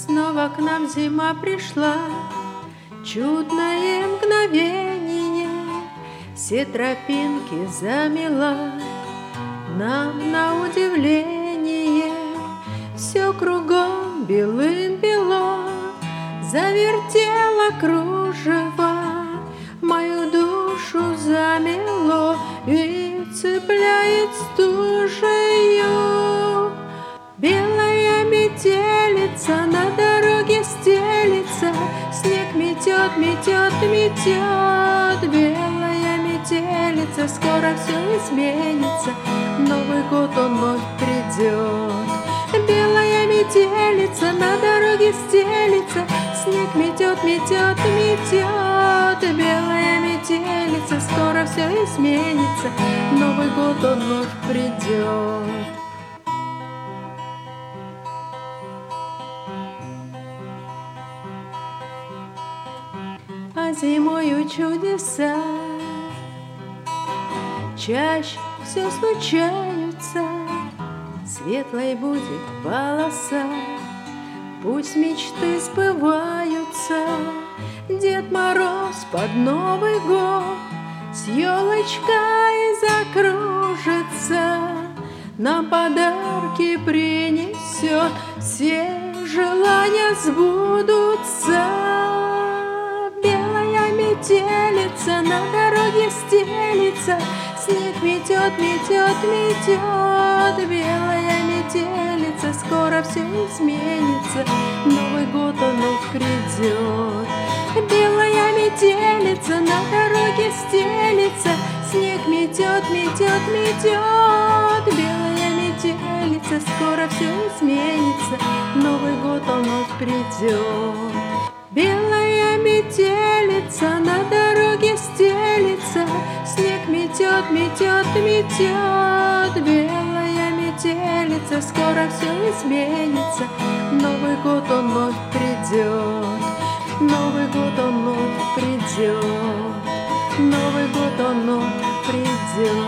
Снова к нам зима пришла, чудное мгновение, все тропинки замела. Нам на удивление все кругом белым-бело, завертело кружево, мою душу замело и цепляет стужею. Белая метелица на дороге стелится, снег метет, метет, метет. Белая метелица, скоро все изменится, Новый год он вновь придет. Белая метелица на дороге стелится, снег метет, метет, метет. Белая метелица, скоро все изменится, Новый год он вновь придет. А зимою чудеса чаще все случаются, светлой будет полоса, пусть мечты сбываются. Дед Мороз под Новый год с елочкой закружится, нам подарки принесет, все желания сбудутся. Белая метелица на дороге стелится, снег метет, метет, метет. Белая метелица, скоро все изменится, Новый год он вновь придет. Белая метелица на дороге стелится, снег метет, метет, метет. Белая метелица, скоро все изменится, Новый год он вновь придет. Белая метелица на дороге стелится, снег метет, метет, метет. Белая метелица, скоро все изменится, Новый год он вновь придет. Новый год он вновь придет, Новый год он вновь придет.